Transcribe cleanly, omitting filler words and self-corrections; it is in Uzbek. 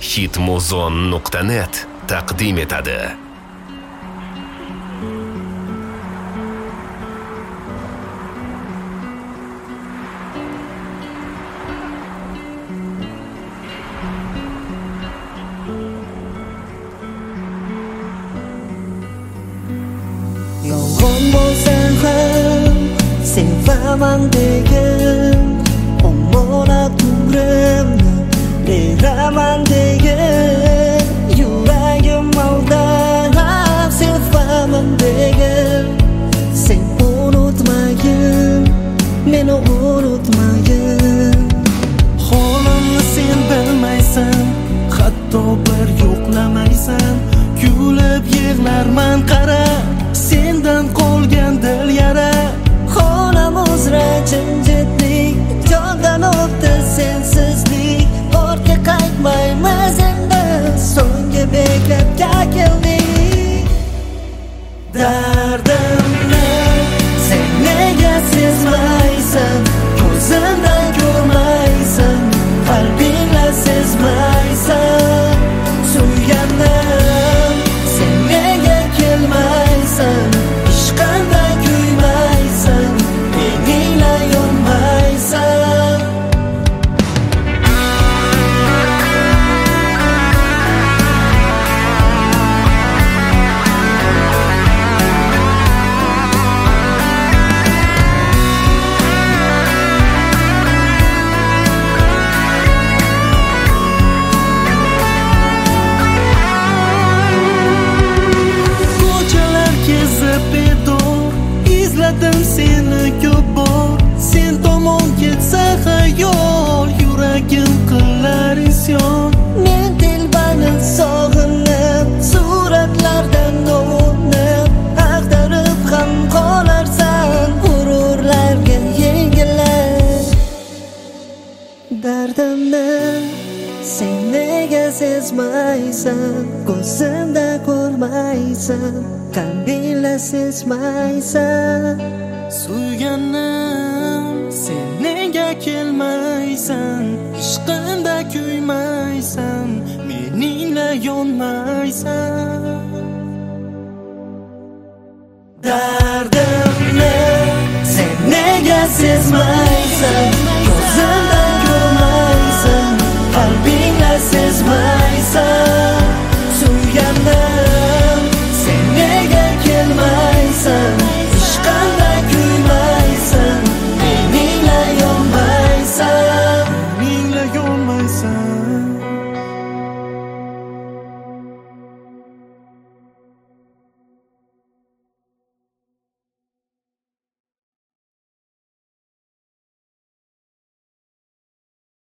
Hitmuzon.net taqdim etadi. Yolg'on bo'lsang ham sevaman degan, omonat umrimni beraman degan, yuragim aldab sevaman degan. Sen unutmagin, meni unutmagin. Holimni sen bilmaysan, hatto bir yo'qlamaysan. Kulib yig'larman qara, sendan qolgan dil yara. Xolam uzra jimjitlik, jondan o'tdi sensizlik. Ortga qaytmaymiz endi, so'nggi bekatga keldik. Dardimni sen nega sezmaysan? Ko'zimdan ko'rmaysan, qalbingla sezmaysan. Suyganim sen nega kelmaysan? Ishqimda kuymaysan, meningla yonmaysan. Ko'chalar kezib bedor, izladim seni ko'p bor. Sen tomon ketsa xayol, yuragim qilar isyon. Men dilbani sog'inib, suratlardan do'nib, ag'darib ham qolarsan g'ururlarga yengilib. Dardimni sen nega sezmaysan? Ko'zimda ko'rmaysan, qalbingla sezmaysan. Suyganim sen nega kelmaysan? Ishqimda kuymaysan, meningla yonmaysan. Dardimni sen nega sezmaysan?